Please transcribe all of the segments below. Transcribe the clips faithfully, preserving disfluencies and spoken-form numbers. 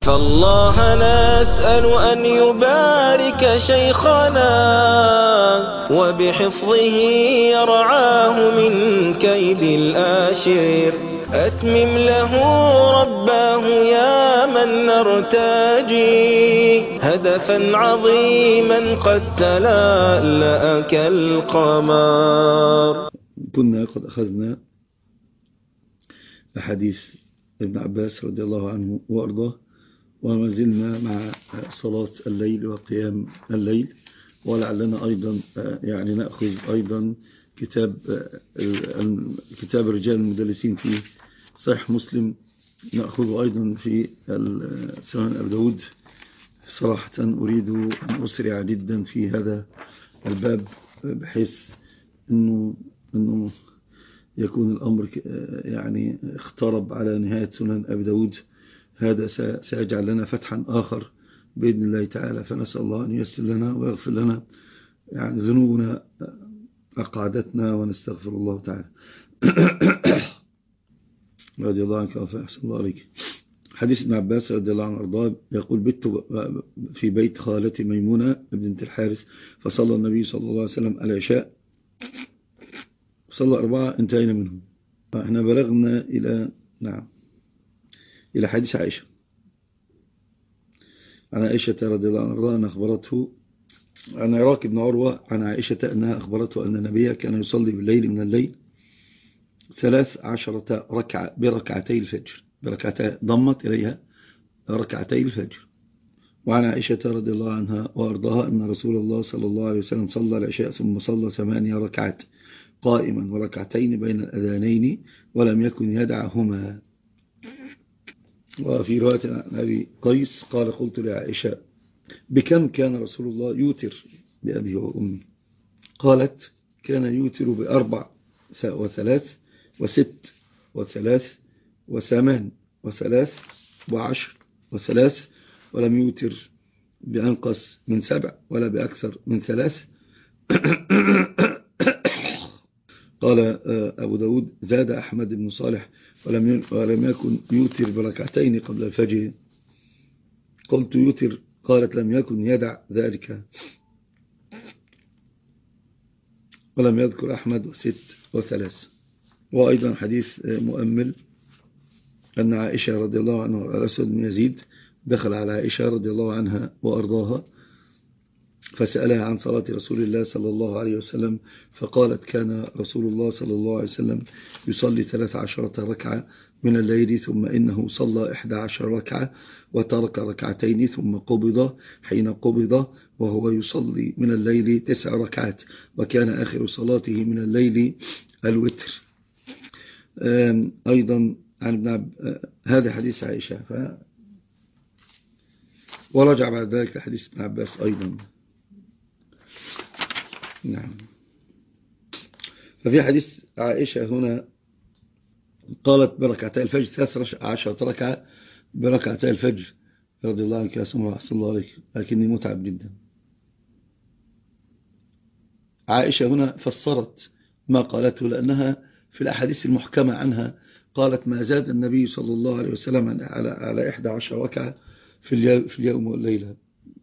فالله نسأل أن يبارك شيخنا وبحفظه يرعاه من كيد الآشر. أتمم له رباه يا من نرتجي هدفا عظيما قد تلألأ كالقمر. كنا قد أخذنا أحاديث ابن عباس رضي الله عنه وأرضاه، وما زلنا مع صلاة الليل وقيام الليل، ولعلنا أيضا يعني نأخذ أيضا كتاب كتاب رجال المدلسين في صحيح مسلم، نأخذ أيضا في سنن أبي داود. صراحة أريد أن أسرع جدا في هذا الباب بحيث أنه, أنه يكون الأمر يعني اقترب على نهاية سنن أبي داود. هذا سيجعل لنا فتحا آخر بإذن الله تعالى، فنسأل الله أن ييسر لنا ويغفر لنا يعني ذنوبنا أقعدتنا، ونستغفر الله تعالى. رضي الله عنك وأحسن الله عليك. حديث ابن عباس رضي الله عنه وارضاه يقول: بت في بيت خالتي ميمونة بنت الحارث، فصلى النبي صلى الله عليه وسلم العشاء، صلى أربعة انتهينا منهم. احنا بلغنا إلى نعم إلى حديث عائشة. عن عائشة رضي الله عنها أن أخبرته عن عراك بن عروة عن عائشة أنها أخبرته أن النبي كان يصلي بالليل من الليل ثلاث عشرة ركعة بركعتي الفجر، بركعتي ضمت إليها ركعتي الفجر. وعن عائشة رضي الله عنها وأرضاها أن رسول الله صلى الله عليه وسلم صلى العشاء ثم صلى ثمانية ركعات قائما وركعتين بين الأذانين ولم يكن يدعهما. وفي رواية عن أبي قيس قال: قلت لعائشة: بكم كان رسول الله يوتر بأبي وأمي؟ قالت: كان يوتر بأربع وثلاث وست وثلاث وثمان وثلاث وعشر وثلاث، ولم يوتر بأنقص من سبع ولا بأكثر من ثلاث. قال أبو داود: زاد أحمد بن صالح: ولم ولم يكن يوتر بركعتين قبل الفجر. قلت: يوتر؟ قالت: لم يكن يدع ذلك. ولم يذكر أحمد وست وثلاث. وأيضا حديث مؤمل أن عائشة رضي الله عنها الأسود بن يزيد دخل على عائشة رضي الله عنها وأرضاها فسألها عن صلاة رسول الله صلى الله عليه وسلم، فقالت: كان رسول الله صلى الله عليه وسلم يصلي ثلاث عشرة ركعة من الليل، ثم إنه صلى إحدى عشر ركعة وترك ركعتين ثم قبض، حين قبض وهو يصلي من الليل تسع ركعات، وكان آخر صلاته من الليل الوتر. أيضا عن ابن عب... هذا حديث عائشة. ف... ورجع بعد ذلك حديث ابن عباس أيضا. نعم. ففي حديث عائشة هنا قالت بركعتي الفجر ثلاث عشرة ركعة بركعتي الفجر. رضي الله عنك يا سمو أحسن الله عليك، لكني متعب جدا. عائشة هنا فسرت ما قالته، لأنها في الأحاديث المحكمة عنها قالت: ما زاد النبي صلى الله عليه وسلم على على إحدى عشر ركعة في اليوم والليلة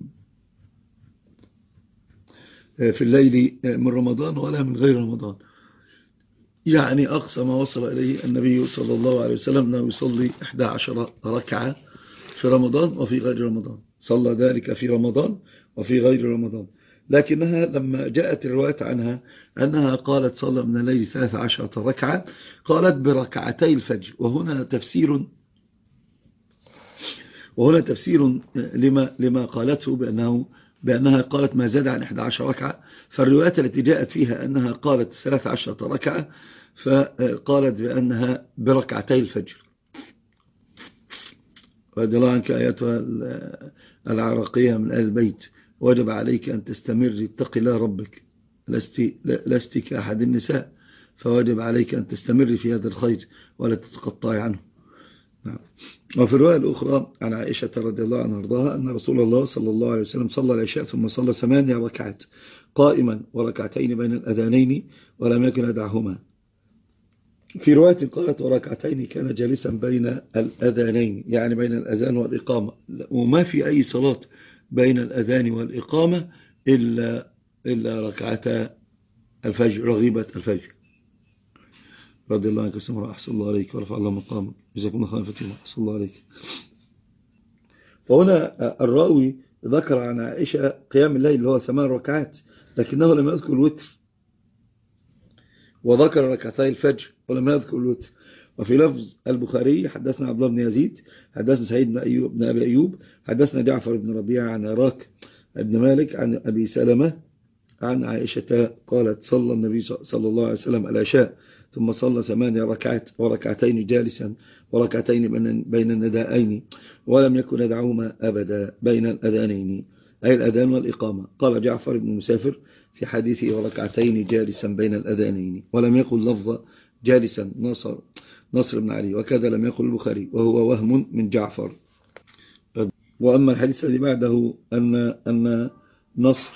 في الليل من رمضان ولا من غير رمضان. يعني أقصى ما وصل إليه النبي صلى الله عليه وسلم أنه يصلي إحدى عشر ركعة في رمضان وفي غير رمضان. صلى ذلك في رمضان وفي غير رمضان. لكنها لما جاءت الرواية عنها أنها قالت صلى من الليل ثلاث عشرة ركعة، قالت بركعتي الفجر. وهنا تفسير وهنا تفسير لما لما قالته بأنه بأنها قالت ما زاد عن إحدى عشر ركعة. فالروايات التي جاءت فيها أنها قالت ثلاث عشرة ركعة، فقالت بأنها بركعتي الفجر. رضي الله عنك أيتها العراقية من أهل البيت، وجب عليك أن تستمر، اتق الله ربك، لست, لست كأحد النساء، فواجب عليك أن تستمر في هذا الخير ولا تتقطعي عنه. نعم. وفي الرواية الأخرى عن عائشة رضي الله عنها وارضاها أن رسول الله صلى الله عليه وسلم صلى العشاء ثم صلى ثمانية ركعات قائما وركعتين بين الأذانين ولم يكن يدعهما. في رواية قالت وركعتين كان جالسا بين الأذانين، يعني بين الأذان والإقامة، وما في أي صلاة بين الأذان والإقامة إلا, إلا ركعتا الفجر، رغيبة الفجر. رضي الله عنك وسلم، أحسن الله عليك ورفع الله مقام، جزاكم الله خيرا فتيمة، أحسن الله عليك. فهنا الراوي ذكر عن عائشة قيام الليل اللي هو ثمان ركعات، لكنه لم يذكر الوتر، وذكر ركعتي الفجر ولم يذكر الوتر. وفي لفظ البخاري حدثنا عبد الله بن يزيد حدثنا سعيد بن أيوب بن أبي أيوب حدثنا جعفر بن ربيعة عن عراك بن مالك عن أبي سلمة عن عائشة قالت صلى النبي صلى الله عليه وسلم العشاء ثم صلى ثمانية ركعات وركعتين جالسا وركعتين بين النداءين ولم يكن يدعوهما أبدا بين الأذانين، أي الأذان والإقامة. قال جعفر بن مسافر في حديثه وركعتين جالسا بين الأذانين، ولم يقل لفظ جالسا نصر نصر بن علي، وكذا لم يقل البخاري، وهو وهم من جعفر. وأما الحديث الذي بعده أن أن نصر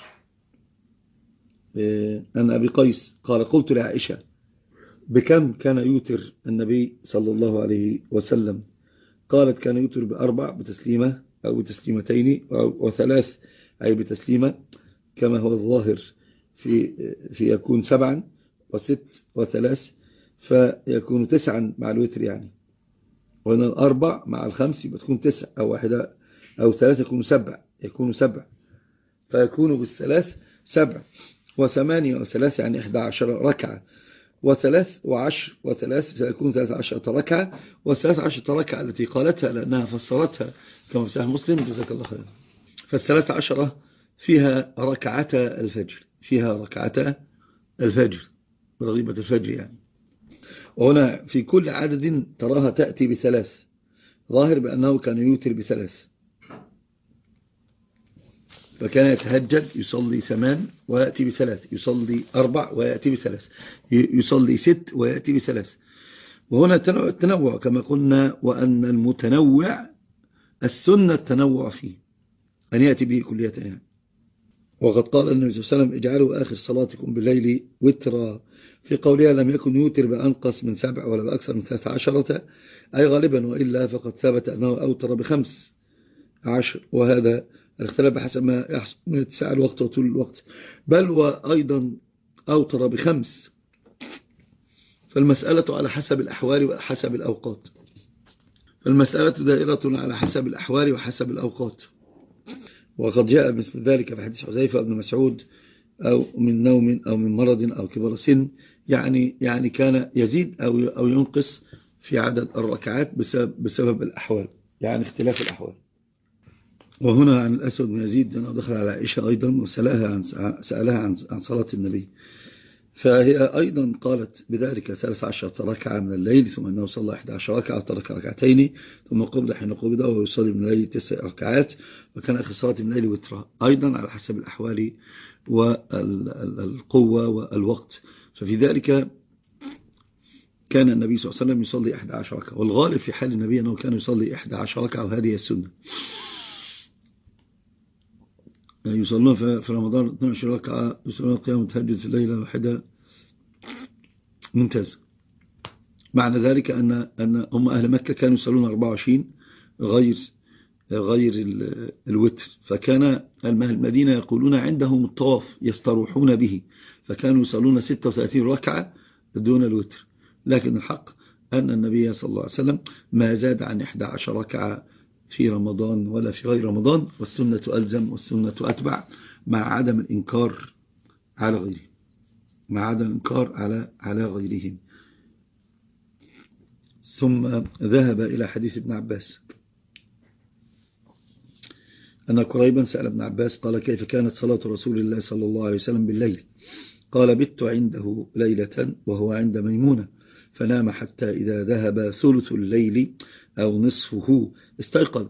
أن أبي قيس قال قلت لعائشة بكم كان يوتر النبي صلى الله عليه وسلم؟ قالت كان يوتر بأربع بتسليمة أو بتسليمتين وثلاث أي بتسليمة، كما هو الظاهر في في يكون سبعا وست وثلاث فيكون تسعا مع الوتر يعني، وأن الأربع مع الخمس بتكون تسع أو واحدة أو ثلاثة يكون سبع يكون سبع فيكون بالثلاث سبع، وثمانية وثلاث يعني إحدى عشر ركعة، وثلاث وعشر وثلاث سيكون ثلاث عشرة ركعة، والثلاث عشرة ركعة التي قالتها لأنها فسرتها كما في صحيح مسلم جزاك الله خير، فالثلاث عشرة فيها ركعتا الفجر فيها ركعتا الفجر رغيبة الفجر يعني. وهنا في كل عدد تراها تأتي بثلاث، ظاهر بأنه كان يوتر بثلاث، فكان يتهجد يصلي ثمان ويأتي بثلاث، يصلي أربع ويأتي بثلاث، يصلي ست ويأتي بثلاث. وهنا التنوع كما قلنا، وأن المتنوع السنة التنوع فيه أن يأتي به كلية يعني. وقد قال النبي صلى الله عليه وسلم اجعلوا آخر صلاتكم بالليل وترا، في قولها لم يكن يوتر بأنقص من سبع ولا بأكثر من ثلاث عشرة، أي غالبا، وإلا فقد ثبت أنه أوتر بخمس عشر، وهذا الاختلاف بحسب ما يحصل من اتساع الوقت وطول الوقت، بل وأيضا أوتر بخمس، فالمسألة على حسب الأحوال وحسب الأوقات، فالمسألة دائرة على حسب الأحوال وحسب الأوقات. وقد جاء مثل ذلك في حديث حذيفة بن مسعود أو من نوم أو من مرض أو كبر سن، يعني يعني كان يزيد أو أو ينقص في عدد الركعات بسبب, بسبب الأحوال، يعني اختلاف الأحوال. وهنا عن الأسود بن يزيد أنه دخل على عائشة أيضا وسألها عن سألها عن عن صلاة النبي، فهي أيضا قالت بذلك ثلاث عشرة ركعة من الليل، ثم أنه صلى إحدى عشرة ركعة ترك ركعتين، ثم قبض حين قبض وهو يصلي من الليل تسع ركعات، وكان آخر صلاة من الليل وترا، أيضا على حسب الأحوال والقوة والوقت. ففي ذلك كان النبي صلى الله عليه وسلم يصلي إحدى عشرة ركعة، والغالب في حال النبي أنه كان يصلي إحدى عشرة ركعة، وهذه السنة. يصلون في رمضان اثنتي عشرة ركعة، يصلون قيام التهجد في الليلة الواحدة، ممتاز. معنى ذلك أن أن هم أهل مكة كانوا يصلون أربعة وعشرين غير غير الوتر، فكان أهل المدينة يقولون عندهم الطواف يستروحون به، فكانوا يصلون ستة وثلاثين ركعة دون الوتر. لكن الحق أن النبي صلى الله عليه وسلم ما زاد عن إحدى عشرة ركعة في رمضان ولا في غير رمضان، والسنة ألزم والسنة أتبع، مع عدم الإنكار على غيره مع عدم الإنكار على على غيرهم. ثم ذهب إلى حديث ابن عباس أن قريبا سأل ابن عباس قال كيف كانت صلاة رسول الله صلى الله عليه وسلم بالليل؟ قال بت عنده ليلة وهو عند ميمونة، فنام حتى إذا ذهب ثلث الليل أو نصفه استيقظ،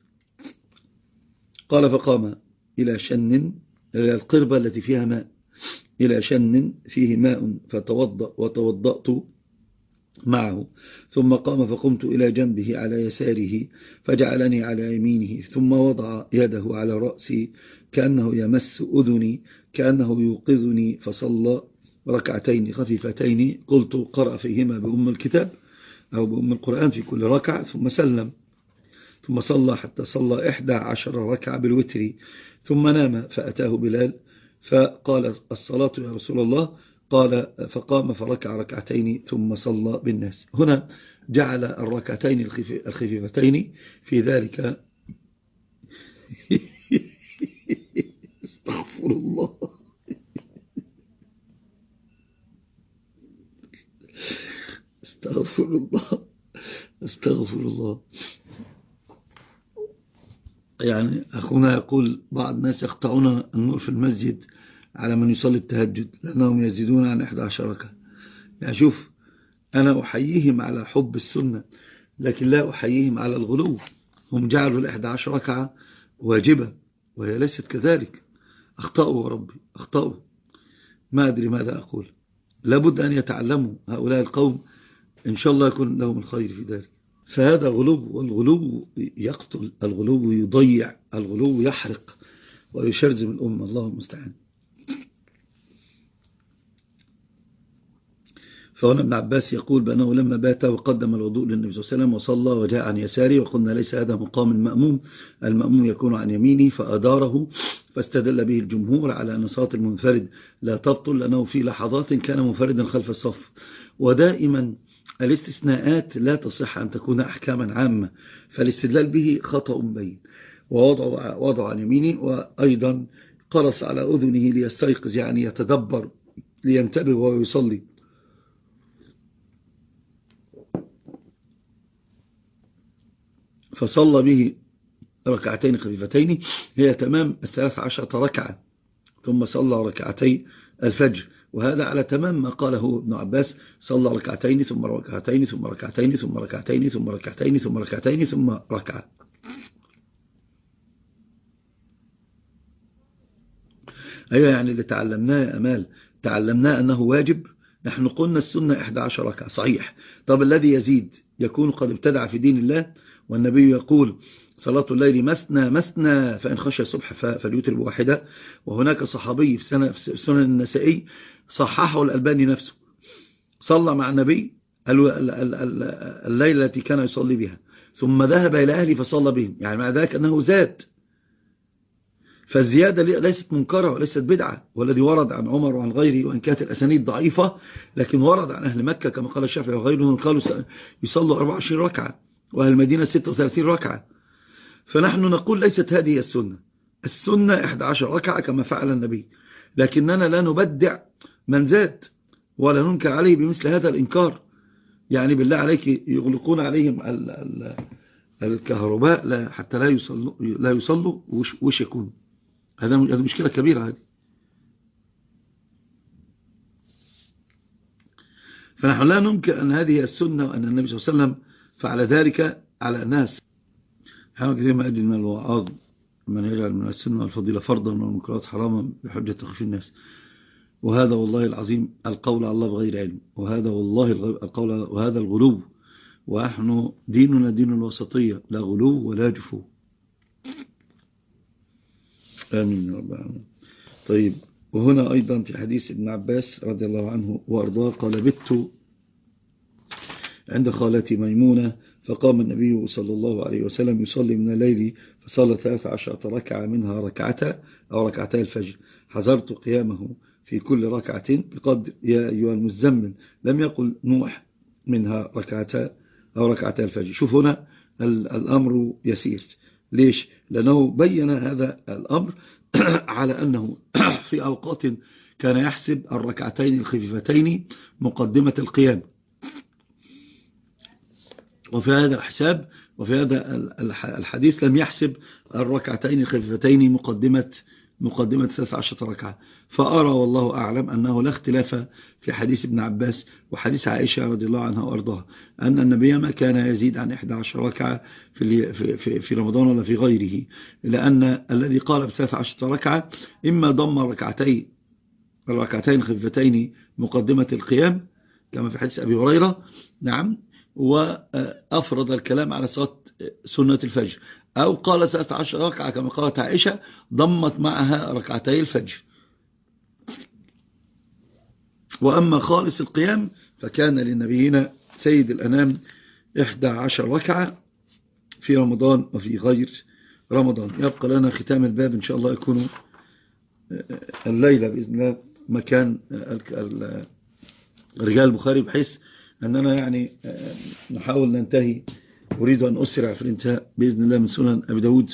قال فقام إلى شن، إلى القربة التي فيها ماء، إلى شن فيه ماء فتوضأ وتوضأت معه، ثم قام فقمت إلى جنبه على يساره فجعلني على يمينه، ثم وضع يده على رأسي كأنه يمس أذني كأنه يوقظني، فصلى ركعتين خفيفتين قلت قرأ فيهما بأم الكتاب أو بأم القرآن في كل ركعة ثم سلم، ثم صلى حتى صلى إحدى عشر ركعة بالوتر، ثم نام فأتاه بلال فقال الصلاة يا رسول الله، قال فقام فركع ركعتين ثم صلى بالناس. هنا جعل الركعتين الخفيفتين في ذلك استغفر الله استغفر الله استغفر الله. يعني أخونا يقول بعض الناس يقطعون النور في المسجد على من يصلي التهجد لأنهم يزيدون عن إحدى عشر ركعة. يعني شوف، أنا أحييهم على حب السنة لكن لا أحييهم على الغلو. هم جعلوا الإحدى عشر ركعة واجبة وهي ليست كذلك. أخطأوا ربي أخطأوا، ما أدري ماذا أقول. لابد أن يتعلموا هؤلاء القوم، إن شاء الله يكون لهم الخير في ذلك. فهذا غلو، والغلو يقتل، الغلو يضيع، الغلو يحرق ويشرذم الأمة. الله المستعان. فهنا ابن عباس يقول بأنه لما بات وقدم الوضوء للنبي صلى الله عليه وسلم وصلى وجاء عن يساره، وقلنا ليس هذا مقام المأموم، المأموم يكون عن يمينه، فأداره، فاستدل به الجمهور على أن صلاة المنفرد لا تبطل لأنه في لحظات كان منفردا خلف الصف. ودائما الاستثناءات لا تصح أن تكون أحكاما عامة، فالاستدلال به خطأ بين. ووضع وضع عن يمينه، وأيضا قرص على أذنه ليستيقظ، يعني يتدبر لينتبه وهو يصلي. فصلى به ركعتين خفيفتين هي تمام الثلاث عشرة ركعة، ثم صلى ركعتي الفجر، وهذا على تمام ما قاله ابن عباس: صلى ركعتين ثم ركعتين ثم ركعتين ثم ركعتين ثم ركعتين ثم ركعتين ثم ركعة. أيوة، يعني اللي تعلمناه يا أمال، تعلمناه أنه واجب. نحن قلنا السنة إحدى عشر ركعة صحيح. طب الذي يزيد يكون قد ابتدع في دين الله، والنبي يقول صلاة الليل مثنى مثنى فإن خشى الصبح فليوتر بواحدة. وهناك صحابي في سنة في سنن النسائي صححه الألباني نفسه، صلى مع النبي الليلة التي كان يصلي بها ثم ذهب إلى أهله فصلى بهم، يعني مع ذلك أنه زاد. فالزيادة ليست منكرة وليست بدعة، والذي ورد عن عمر وعن غيره، وإن كانت الأسانيد ضعيفة، لكن ورد عن أهل مكة كما قال الشافعي وغيرهم قالوا يصلوا أربعة وعشرين ركعة، وأهل المدينة ستة وثلاثين ركعة. فنحن نقول ليست هذه السنة، السنة إحدى عشر ركعة كما فعل النبي، لكننا لا نبدع من زاد ولا ننكر عليه بمثل هذا الإنكار. يعني بالله عليك يغلقون عليهم الكهرباء لا حتى لا يصلوا, لا يصلوا وش, وش يكون. هذا مشكلة كبيرة هذه. فنحن لا ننكر أن هذه السنة وأن النبي صلى الله عليه وسلم فعل ذلك على الناس. حاول كثير ما أجل من الوعاظ من يجعل من السنة والفضيلة فرضا والمنكرات حراما بحجة تخفيف الناس، وهذا والله العظيم القول على الله بغير علم، وهذا والله القول وهذا الغلو. ونحن ديننا دين الوسطية، لا غلو ولا جفو. آمين يا رب العالمين. طيب، وهنا أيضا في حديث ابن عباس رضي الله عنه وأرضاه قال: بت عند خالتي ميمونة فقام النبي صلى الله عليه وسلم يصلي من الليل فصلى ثلاث عشرة ركعة منها ركعتا أو ركعتا الفجر، حذرت قيامه في كل ركعة بقدر يا أيها المزمل، لم يقل نوح منها ركعتا أو ركعتا الفجر. شوف هنا الأمر يسير. ليش؟ لأنه بين هذا الأمر على أنه في أوقات كان يحسب الركعتين الخفيفتين مقدمة القيام، وفي هذا الحساب وفي هذا الحديث لم يحسب الركعتين الخفيفتين مقدمة مقدمة ثلاث عشرة ركعة. فأرى والله أعلم أنه لا اختلاف في حديث ابن عباس وحديث عائشة رضي الله عنها وأرضاها أن النبي ما كان يزيد عن إحدى عشرة ركعة في في في رمضان ولا في غيره، لأن الذي قال بثلاث عشرة ركعة إما ضم ركعتين الركعتين الخفيفتين مقدمة القيام كما في حديث أبي هريرة، نعم، وأفرض الكلام على صلاة سنة الفجر، أو قال ثلاث عشرة ركعة كما قالت عائشة ضمت معها ركعتي الفجر. وأما خالص القيام فكان لنبينا سيد الأنام إحدى عشر ركعة في رمضان وفي غير رمضان. يبقى لنا ختام الباب إن شاء الله يكون الليلة بإذن الله مكان رجال البخاري، بحيث أننا يعني نحاول ننتهي. أريد أن أسرع في الانتهاء بإذن الله من سنن أبي داود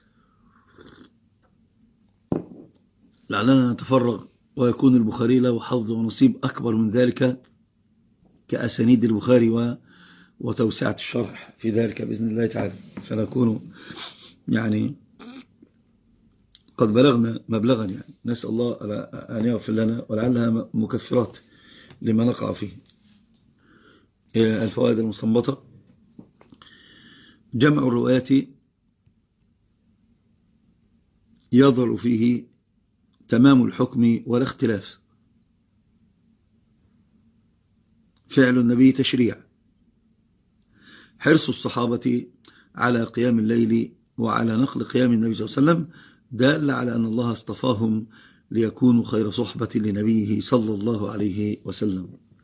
لعلنا نتفرغ ويكون البخاري له حظ ونصيب أكبر من ذلك كأسانيد البخاري وتوسعة الشرح في ذلك بإذن الله تعالى، فنكون يعني قد بلغنا مبلغا، يعني نسأل الله أن يغفر لنا ولعلها مكفرات لما نقع فيه. الفوائد المستنبطة: جمع الروايات يظهر فيه تمام الحكم ولا اختلاف. فعل النبي تشريع. حرص الصحابة على قيام الليل وعلى نقل قيام النبي صلى الله عليه وسلم دال على أن الله اصطفاهم ليكونوا خير صحبة لنبيه صلى الله عليه وسلم.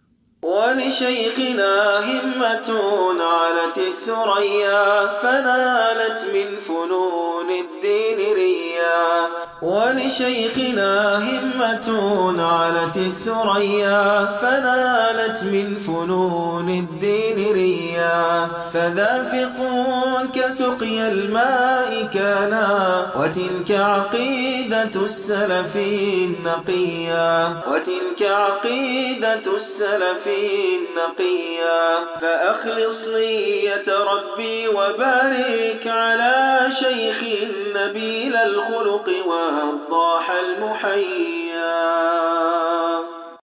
ولشيخنا همة علت الثريا فنالت من فنون الدين ريا. ولشيخنا همة علت الثريا فنالت من فنون الدين ريا. فذافق كسقي الماء كانا وتلك عقيدة السلف النقيا. وتلك عقيدة السلف النقيا. فأخلص نية ربي وبارك على شيخ نبيل الخلق وضاح المحيا.